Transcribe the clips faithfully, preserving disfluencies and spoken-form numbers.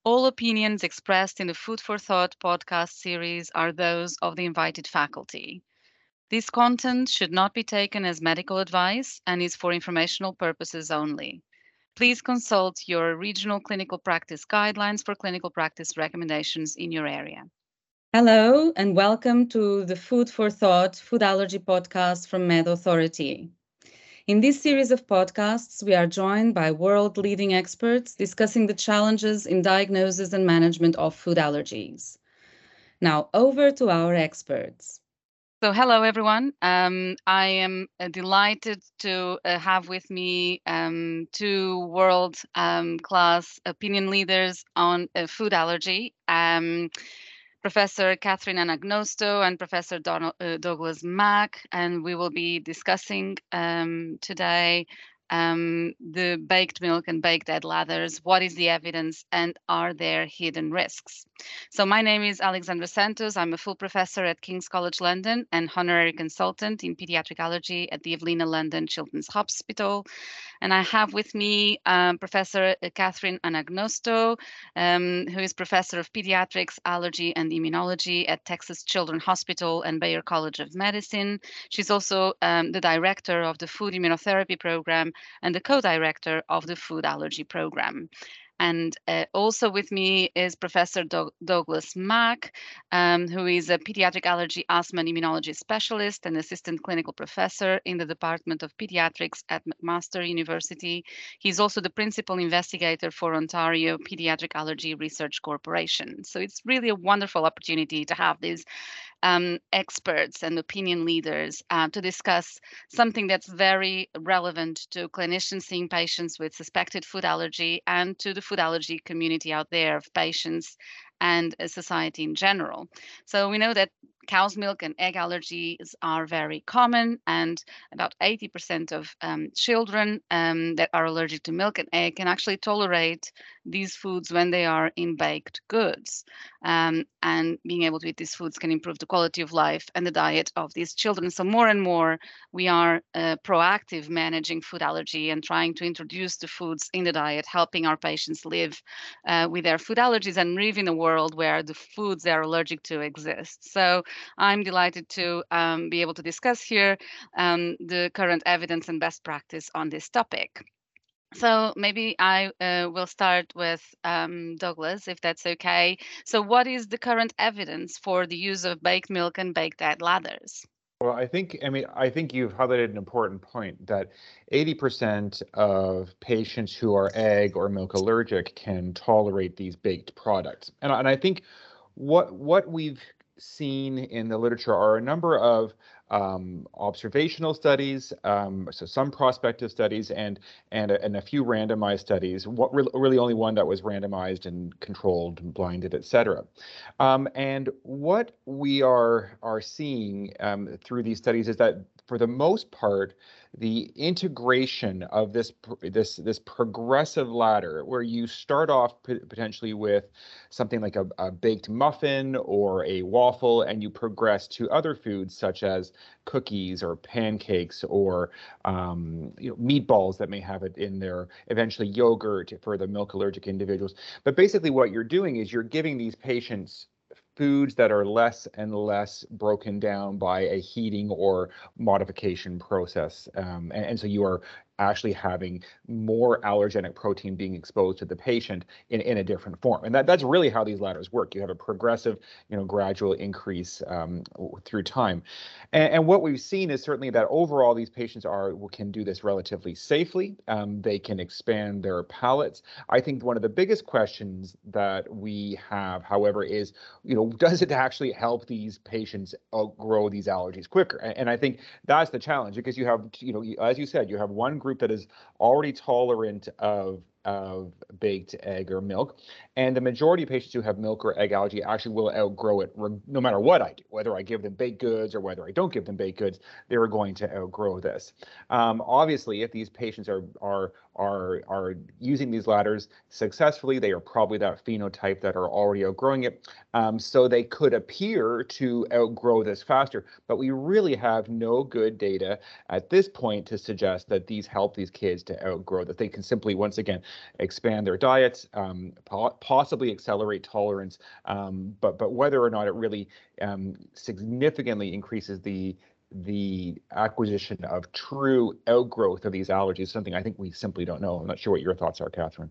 All opinions expressed in the Food for Thought podcast series are those of the invited faculty. This content should not be taken as medical advice and is for informational purposes only. Please consult your regional clinical practice guidelines for clinical practice recommendations in your area. Hello, and welcome to the Food for Thought Food Allergy podcast from Med Authority. In this series of podcasts, we are joined by world-leading experts discussing the challenges in diagnosis and management of food allergies. Now, over to our experts. So, hello everyone. Um, I am uh, delighted to uh, have with me um, two world-class um, opinion leaders on uh, food allergy. Um, Professor Catherine Anagnosto and Professor Donald, uh, Douglas Mack, and we will be discussing um, today um, the baked milk and baked egg ladders. What is the evidence, and are there hidden risks? So my name is Alexandra Santos. I'm a full professor at King's College London and honorary consultant in pediatric allergy at the Evelina London Children's Hospital. And I have with me um, Professor Catherine Anagnosto, um, who is Professor of Pediatrics, Allergy and Immunology at Texas Children's Hospital and Bayer College of Medicine. She's also um, the director of the Food Immunotherapy Program and the co-director of the Food Allergy Program. And uh, also with me is Professor Doug- Douglas Mack, um, who is a pediatric allergy, asthma, and immunology specialist and assistant clinical professor in the Department of Pediatrics at McMaster University. He's also the principal investigator for Ontario Pediatric Allergy Research Corporation. So it's really a wonderful opportunity to have these um, experts and opinion leaders uh, to discuss something that's very relevant to clinicians seeing patients with suspected food allergy and to the food allergy community out there of patients and uh, society in general. So we know that cow's milk and egg allergies are very common, and about eighty percent of um, children um, that are allergic to milk and egg can actually tolerate these foods when they are in baked goods. Um, and being able to eat these foods can improve the quality of life and the diet of these children. So more and more, we are uh, proactive managing food allergy and trying to introduce the foods in the diet, helping our patients live uh, with their food allergies and live in a world where the foods they're allergic to exist. So I'm delighted to um, be able to discuss here um, the current evidence and best practice on this topic. So maybe I uh, will start with um, Douglas, if that's okay. So what is the current evidence for the use of baked milk and baked egg ladders? Well, I think, I mean, I think you've highlighted an important point that eighty percent of patients who are egg or milk allergic can tolerate these baked products. And, and I think what what we've seen in the literature are a number of um, observational studies, um, so some prospective studies, and and a, and a few randomized studies. What really, really only one that was randomized and controlled, and blinded, et cetera. Um, and what we are are seeing um, through these studies is that, for the most part, the integration of this this this progressive ladder, where you start off p- potentially with something like a, a baked muffin or a waffle, and you progress to other foods such as cookies or pancakes or um, you know, meatballs that may have it in there, eventually yogurt for the milk allergic individuals. But basically what you're doing is you're giving these patients foods that are less and less broken down by a heating or modification process. Um, and, and so you are actually having more allergenic protein being exposed to the patient in, in a different form. And that, that's really how these ladders work. You have a progressive, you know, gradual increase um, through time. And, and what we've seen is certainly that overall these patients are can do this relatively safely. Um, they can expand their palates. I think one of the biggest questions that we have, however, is, you know, does it actually help these patients outgrow these allergies quicker? And, and I think that's the challenge, because you have, you know, as you said, you have one group that is already tolerant of of baked egg or milk, and the majority of patients who have milk or egg allergy actually will outgrow it no matter what I do, whether I give them baked goods or whether I don't give them baked goods. They're going to outgrow this. Um, obviously, if these patients are are are are using these ladders successfully, they are probably that phenotype that are already outgrowing it. Um, so they could appear to outgrow this faster, but we really have no good data at this point to suggest that these help these kids to outgrow, that they can simply, once again, expand their diets, um, po possibly accelerate tolerance, um, but but whether or not it really um, significantly increases the the acquisition of true outgrowth of these allergies, something I think we simply don't know. I'm not sure what your thoughts are, Catherine.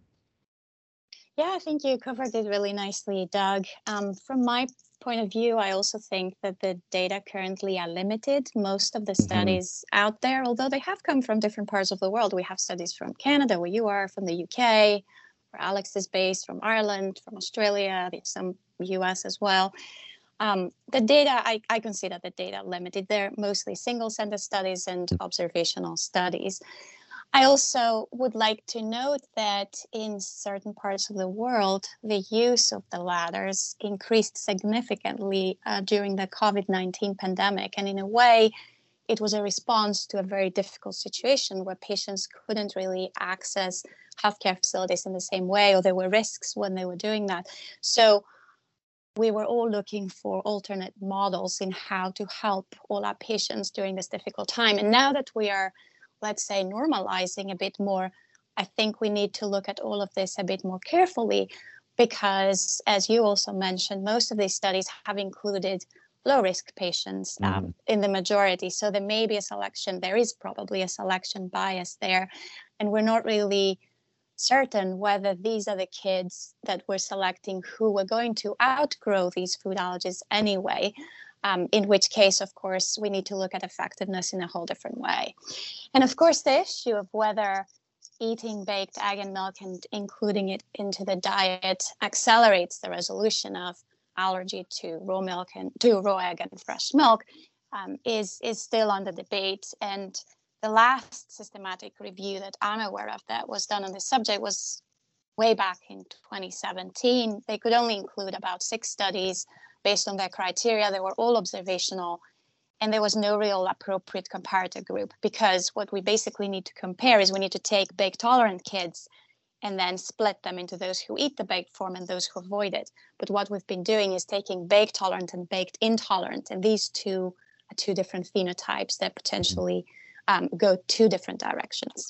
Yeah, I think you covered it really nicely, Doug. Um, from my point of view, I also think that the data currently are limited. Most of the studies mm-hmm. out there, although they have come from different parts of the world, we have studies from Canada, where you are, from the U K, where Alex is based, from Ireland, from Australia, some U S as well. Um, the data, I, I consider the data limited. They're mostly single center studies and observational studies. I also would like to note that in certain parts of the world, the use of the ladders increased significantly uh, during the COVID nineteen pandemic. And in a way, it was a response to a very difficult situation where patients couldn't really access healthcare facilities in the same way, or there were risks when they were doing that. So we were all looking for alternate models in how to help all our patients during this difficult time. And now that we are, let's say, normalizing a bit more, I think we need to look at all of this a bit more carefully, because, as you also mentioned, most of these studies have included low-risk patients um, mm-hmm. in the majority. So there may be a selection, there is probably a selection bias there, and we're not really certain whether these are the kids that we're selecting who were going to outgrow these food allergies anyway, um, in which case, of course, we need to look at effectiveness in a whole different way. And of course, the issue of whether eating baked egg and milk and including it into the diet accelerates the resolution of allergy to raw milk and to raw egg and fresh milk um, is, is still under debate. And the last systematic review that I'm aware of that was done on this subject was way back in twenty seventeen. They could only include about six studies based on their criteria. They were all observational, and there was no real appropriate comparator group, because what we basically need to compare is we need to take bake tolerant kids and then split them into those who eat the baked form and those who avoid it. But what we've been doing is taking bake tolerant and baked intolerant, and these two are two different phenotypes that potentially Um, go two different directions.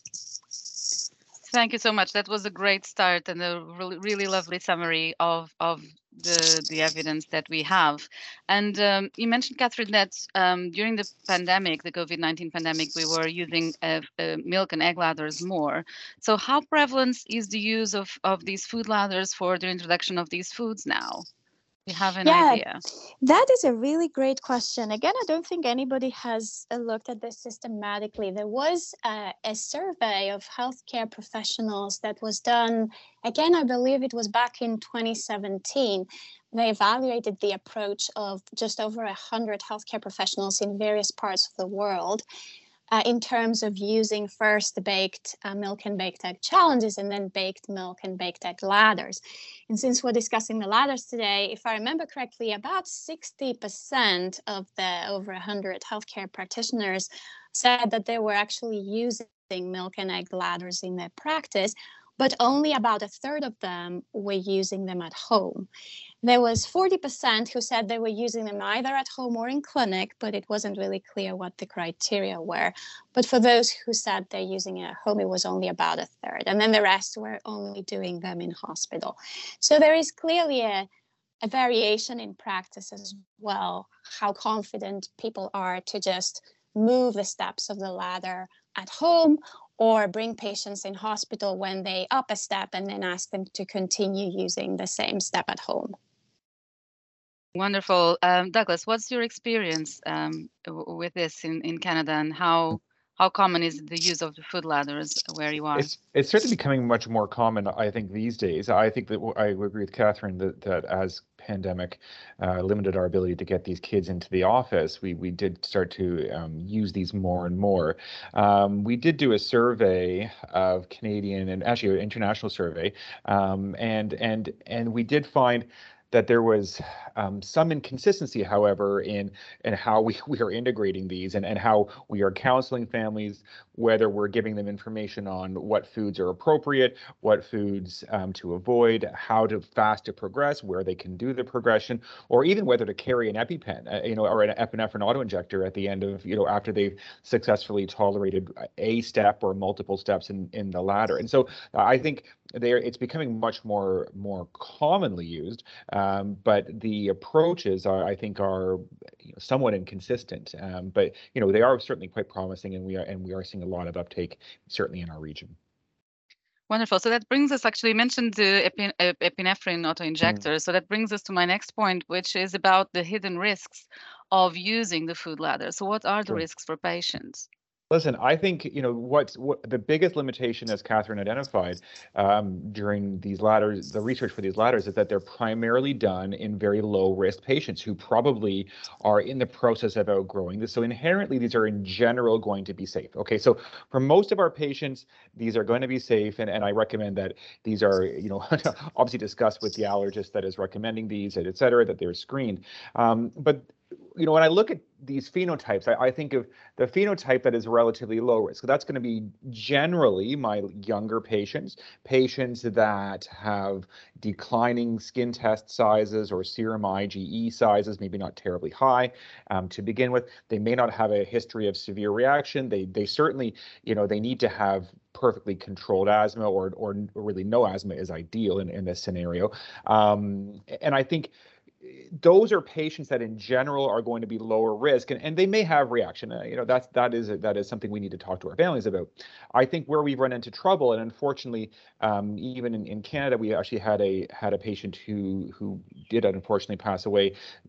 Thank you so much. That was a great start and a really, really lovely summary of, of the, the evidence that we have. And um, you mentioned, Catherine, that um, during the pandemic, the COVID nineteen pandemic, we were using uh, uh, milk and egg ladders more. So how prevalent is the use of, of these food ladders for the introduction of these foods now? You have an yeah, idea? That is a really great question. Again, I don't think anybody has looked at this systematically. There was a, a survey of healthcare professionals that was done, again, I believe it was back in twenty seventeen. They evaluated the approach of just over one hundred healthcare professionals in various parts of the world. Uh, in terms of using first baked uh, milk and baked egg challenges and then baked milk and baked egg ladders. And since we're discussing the ladders today, if I remember correctly, about sixty percent of the over one hundred healthcare practitioners said that they were actually using milk and egg ladders in their practice, but only about a third of them were using them at home. There was forty percent who said they were using them either at home or in clinic, but it wasn't really clear what the criteria were. But for those who said they're using it at home, it was only about a third. And then the rest were only doing them in hospital. So there is clearly a, a variation in practice as well, how confident people are to just move the steps of the ladder at home, or bring patients in hospital when they up a step and then ask them to continue using the same step at home. Wonderful. Um, Douglas, what's your experience um, w- with this in, in Canada, and how how common is the use of the food ladders where you are? It's it's certainly becoming much more common, I think, these days. I think that I agree with Catherine that, that as pandemic uh, limited our ability to get these kids into the office, we we did start to um, use these more and more. Um, we did do a survey of Canadian and actually an international survey, um, and and and we did find that there was um, some inconsistency, however, in in how we, we are integrating these and, and how we are counseling families, whether we're giving them information on what foods are appropriate, what foods um, to avoid, how to fast to progress, where they can do the progression, or even whether to carry an EpiPen, uh, you know, or an epinephrine autoinjector at the end of, you know, after they've successfully tolerated a step or multiple steps in, in the ladder. And so I think there it's becoming much more more commonly used, um, but the approaches are, I think, are you know, somewhat inconsistent. Um, but you know, they are certainly quite promising, and we are and we are seeing a lot of uptake, certainly in our region. Wonderful. So that brings us, actually, you mentioned the epin epinephrine auto-injector. Mm. So that brings us to my next point, which is about the hidden risks of using the food ladder. So what are the sure. risks for patients? Listen, I think, you know, what's what the biggest limitation, as Catherine identified um, during these ladders, the research for these ladders, is that they're primarily done in very low risk patients who probably are in the process of outgrowing this. So inherently, these are in general going to be safe. Okay, so for most of our patients, these are going to be safe, and, and I recommend that these are, you know, obviously discussed with the allergist that is recommending these, et cetera, that they're screened. Um, but you know, when I look at these phenotypes, I, I think of the phenotype that is relatively low risk. So that's going to be generally my younger patients, patients that have declining skin test sizes or serum IgE sizes, maybe not terribly high um, to begin with. They may not have a history of severe reaction. They they certainly, you know, they need to have perfectly controlled asthma, or or really no asthma is ideal in, in this scenario. Um, and I think those are patients that in general are going to be lower risk, and, and they may have reaction. Uh, you know, that's that is that is something we need to talk to our families about. I think where we've run into trouble, and unfortunately, um, even in, in Canada, we actually had a had a patient who who did unfortunately pass away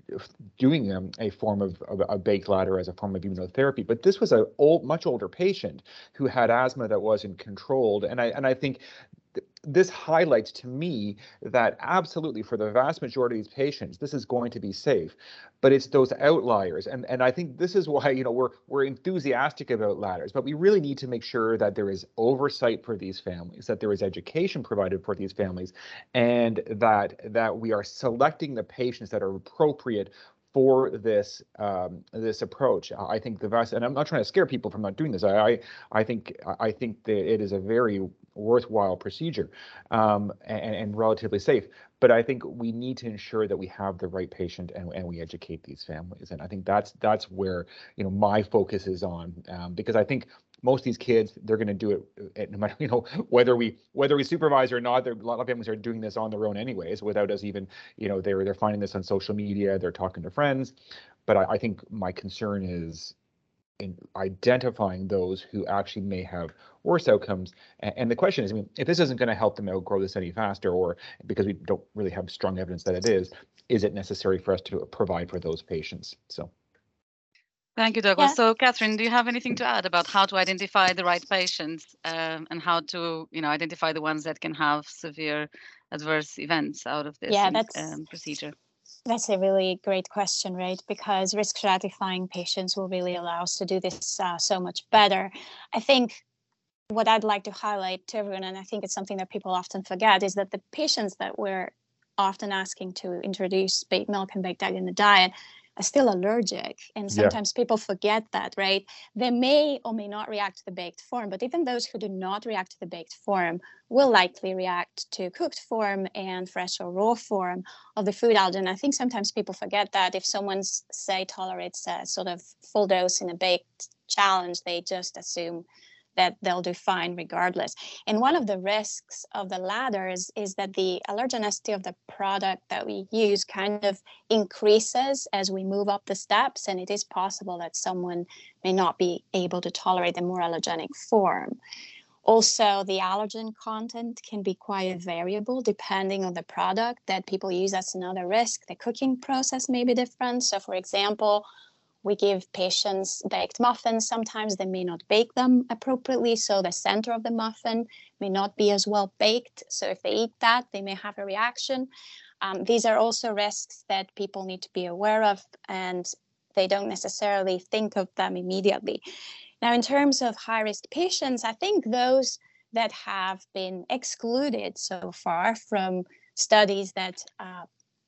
doing um, a form of, of a baked ladder as a form of immunotherapy. But this was a old, much older patient who had asthma that wasn't controlled, and I and I think this highlights to me that absolutely for the vast majority of these patients, this is going to be safe, but it's those outliers. And, and I think this is why, you know, we're, we're enthusiastic about ladders, but we really need to make sure that there is oversight for these families, that there is education provided for these families, and that, that we are selecting the patients that are appropriate for this um, this approach. I think the vast, and I'm not trying to scare people from not doing this. I I, I think I think that it is a very worthwhile procedure um, and, and relatively safe. But I think we need to ensure that we have the right patient and, and we educate these families. And I think that's that's where you know my focus is on, um, because I think most of these kids, they're going to do it no matter, you know, whether we whether we supervise or not. There, a lot of families are doing this on their own anyways, without us even, you know, they're they're finding this on social media, they're talking to friends. But I, I think my concern is in identifying those who actually may have worse outcomes. And, and the question is, I mean, if this isn't going to help them outgrow this any faster, or because we don't really have strong evidence that it is, is it necessary for us to provide for those patients? So. Thank you, Douglas. Yeah. So, Catherine, do you have anything to add about how to identify the right patients um, and how to, you know, identify the ones that can have severe adverse events out of this yeah, that's, um, procedure? That's a really great question, right? Because risk stratifying patients will really allow us to do this uh, so much better. I think what I'd like to highlight to everyone, and I think it's something that people often forget, is that the patients that we're often asking to introduce baked milk and baked egg in the diet are still allergic. And sometimes yeah. people forget that, right? They may or may not react to the baked form, but even those who do not react to the baked form will likely react to cooked form and fresh or raw form of the food allergen. I think sometimes people forget that if someone's, say, tolerates a sort of full dose in a baked challenge, they just assume that they'll do fine regardless. And one of the risks of the ladders is that the allergenicity of the product that we use kind of increases as we move up the steps, and it is possible that someone may not be able to tolerate the more allergenic form. Also, the allergen content can be quite variable depending on the product that people use. That's another risk. The cooking process may be different. So, for example, we give patients baked muffins. Sometimes they may not bake them appropriately, so the center of the muffin may not be as well baked. So if they eat that, they may have a reaction. Um, these are also risks that people need to be aware of, and they don't necessarily think of them immediately. Now, in terms of high-risk patients, I think those that have been excluded so far from studies that uh,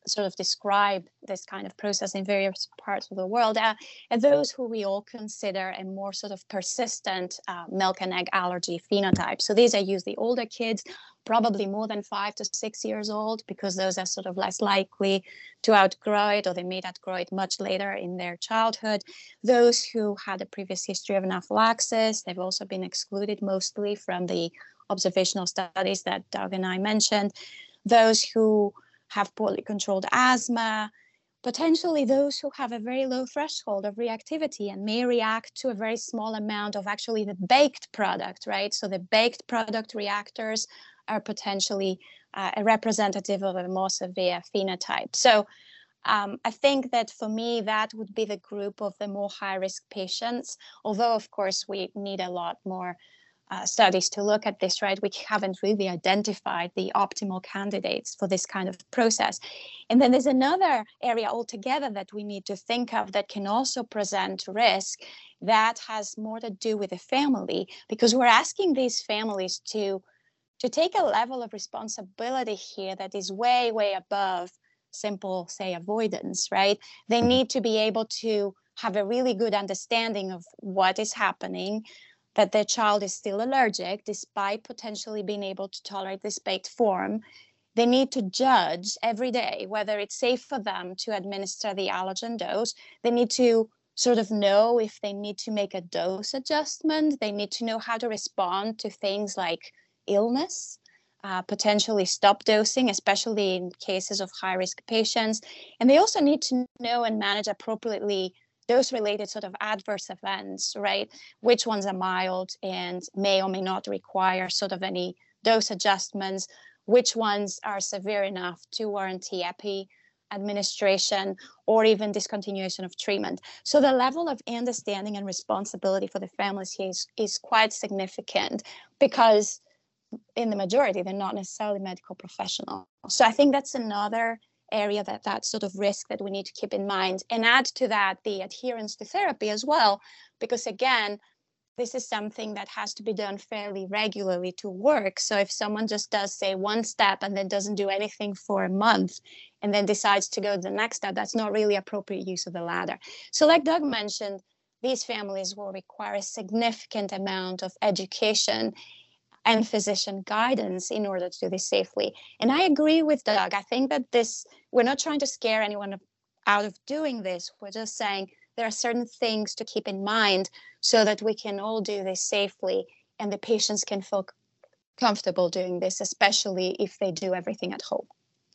sort of describe this kind of process in various parts of the world, uh, and those who we all consider a more sort of persistent uh, milk and egg allergy phenotype. So these are usually older kids, probably more than five to six years old, because those are sort of less likely to outgrow it, or they may outgrow it much later in their childhood. Those who had a previous history of anaphylaxis, they've also been excluded mostly from the observational studies that Doug and I mentioned. Those who have poorly controlled asthma, potentially those who have a very low threshold of reactivity and may react to a very small amount of actually the baked product, right? So the baked product reactors are potentially uh, a representative of a more severe phenotype. So um, I think that for me, that would be the group of the more high-risk patients, although of course we need a lot more Uh, studies to look at this, right? We haven't really identified the optimal candidates for this kind of process. And then there's another area altogether that we need to think of that can also present risk that has more to do with the family, because we're asking these families to, to take a level of responsibility here that is way, way above simple, say, avoidance, right? They need to be able to have a really good understanding of what is happening, that their child is still allergic despite potentially being able to tolerate this baked form. They need to judge every day whether it's safe for them to administer the allergen dose. They need to sort of know if they need to make a dose adjustment. They need to know how to respond to things like illness, uh, potentially stop dosing, especially in cases of high-risk patients. And they also need to know and manage appropriately dose-related sort of adverse events, right? Which ones are mild and may or may not require sort of any dose adjustments, which ones are severe enough to warrant E A P I administration or even discontinuation of treatment. So the level of understanding and responsibility for the families here is, is quite significant, because in the majority, they're not necessarily medical professionals. So I think that's another area that that sort of risk that we need to keep in mind, and add to that the adherence to therapy as well, because again, this is something that has to be done fairly regularly to work. So if someone just does, say, one step and then doesn't do anything for a month and then decides to go to the next step, that's not really appropriate use of the ladder. So like Doug mentioned, these families will require a significant amount of education and physician guidance in order to do this safely. And I agree with Doug. I think that this, we're not trying to scare anyone out of doing this. We're just saying there are certain things to keep in mind so that we can all do this safely and the patients can feel comfortable doing this, especially if they do everything at home.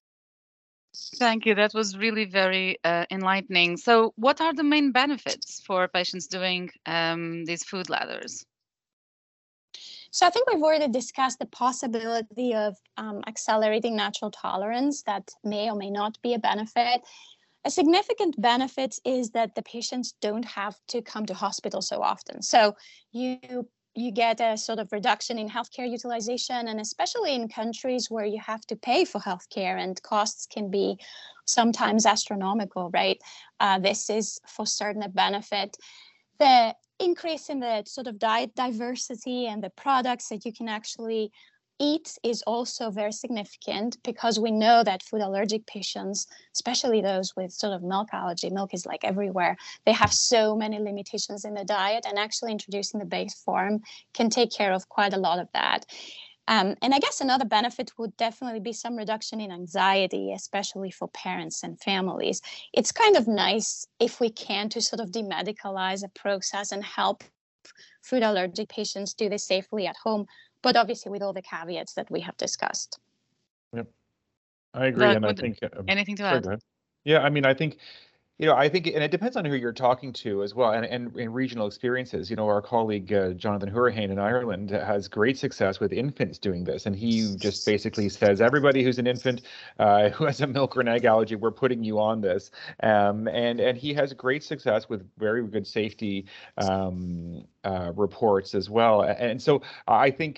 Thank you. That was really very uh, enlightening. So what are the main benefits for patients doing um, these food ladders? So I think we've already discussed the possibility of um, accelerating natural tolerance. That may or may not be a benefit. A significant benefit is that the patients don't have to come to hospital so often. So you you get a sort of reduction in healthcare utilization, and especially in countries where you have to pay for healthcare and costs can be sometimes astronomical, right? Uh, this is for certain a benefit. The increase in the sort of diet diversity and the products that you can actually eat is also very significant, because we know that food allergic patients, especially those with sort of milk allergy, milk is like everywhere, they have so many limitations in the diet, and actually introducing the base form can take care of quite a lot of that. Um, and I guess another benefit would definitely be some reduction in anxiety, especially for parents and families. It's kind of nice if we can to sort of demedicalize a process and help food allergic patients do this safely at home, but obviously with all the caveats that we have discussed. Yep, I agree. Doug, and I would- think, um, Anything to sorry, add? go ahead. Yeah, I mean, I think, you know, I think, and it depends on who you're talking to as well, and, and, and regional experiences. You know, our colleague, uh, Jonathan Hurricane in Ireland has great success with infants doing this. And he just basically says, everybody who's an infant uh, who has a milk or an egg allergy, we're putting you on this. Um, and, and he has great success with very good safety um, uh, reports as well. And so I think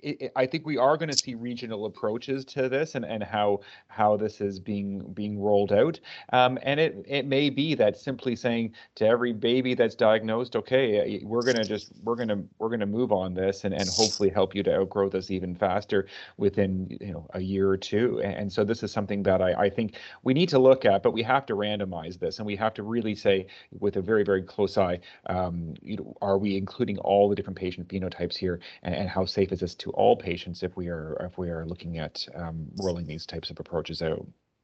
it, it, I think we are going to see regional approaches to this, and, and how how this is being being rolled out. Um, and it it may be that simply saying to every baby that's diagnosed, okay, we're gonna just we're gonna we're gonna move on this, and, and hopefully help you to outgrow this even faster within, you know, a year or two. And so this is something that I, I think we need to look at, but we have to randomize this, and we have to really say with a very, very close eye, um, you know, are we including all the different patient phenotypes here, and, and how safe is this to all patients if we are if we are looking at um, rolling these types of approaches out.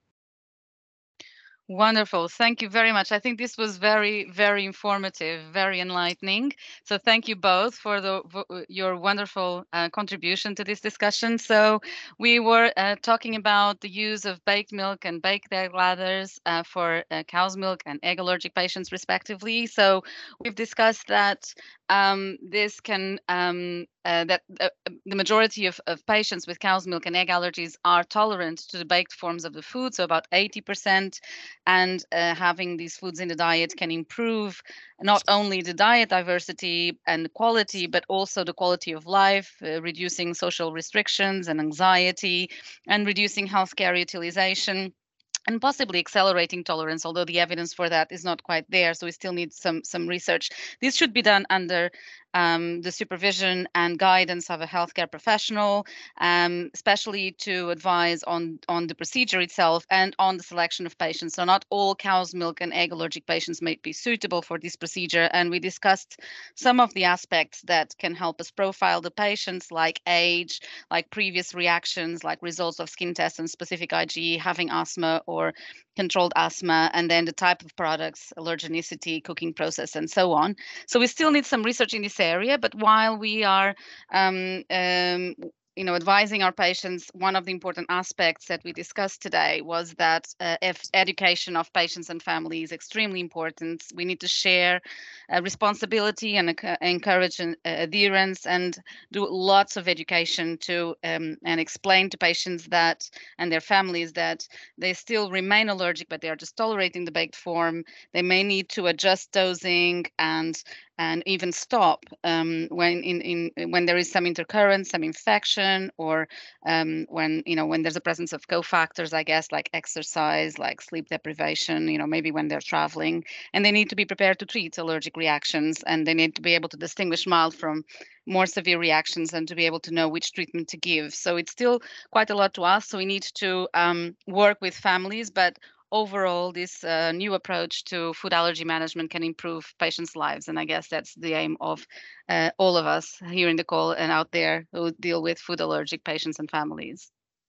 Wonderful. Thank you very much. I think this was very, very informative, very enlightening. So thank you both for the for your wonderful uh, contribution to this discussion. So we were uh, talking about the use of baked milk and baked egg ladders uh, for uh, cow's milk and egg allergic patients, respectively. So we've discussed that um, this can um, uh, that uh, the majority of, of patients with cow's milk and egg allergies are tolerant to the baked forms of the food, so about eighty percent. And uh, having these foods in the diet can improve not only the diet diversity and quality, but also the quality of life, uh, reducing social restrictions and anxiety, and reducing healthcare utilization, and possibly accelerating tolerance, although the evidence for that is not quite there. So we still need some some research. This should be done under um, the supervision and guidance of a healthcare professional, um, especially to advise on, on the procedure itself and on the selection of patients. So not all cow's milk and egg allergic patients may be suitable for this procedure. And we discussed some of the aspects that can help us profile the patients, like age, like previous reactions, like results of skin tests and specific IgE, having asthma or controlled asthma, and then the type of products, allergenicity, cooking process, and so on. So we still need some research in this area, but while we are um, um, you know, advising our patients, one of the important aspects that we discussed today was that uh, if education of patients and families is extremely important. We need to share uh, responsibility and uh, encourage an, uh, adherence, and do lots of education to um, and explain to patients that and their families that they still remain allergic, but they are just tolerating the baked form. They may need to adjust dosing and and even stop um, when in, in when there is some intercurrence, some infection, or um, when you know when there's a presence of cofactors, I guess, like exercise, like sleep deprivation, you know, maybe when they're traveling, and they need to be prepared to treat allergic reactions, and they need to be able to distinguish mild from more severe reactions, and to be able to know which treatment to give. So it's still quite a lot to ask. So we need to um, work with families, but overall, this uh, new approach to food allergy management can improve patients' lives. And I guess that's the aim of uh, all of us here in the call and out there who deal with food allergic patients and families.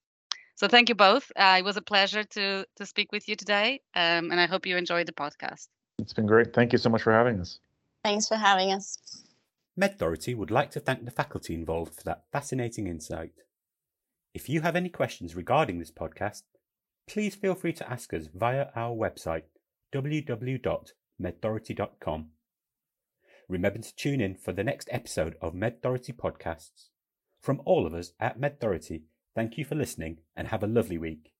So thank you both. Uh, it was a pleasure to, to speak with you today. Um, and I hope you enjoyed the podcast. It's been great. Thank you so much for having us. Thanks for having us. MedThority would like to thank the faculty involved for that fascinating insight. If you have any questions regarding this podcast, please feel free to ask us via our website, w w w dot medthority dot com. Remember to tune in for the next episode of MedThority podcasts. From all of us at MedThority, thank you for listening and have a lovely week.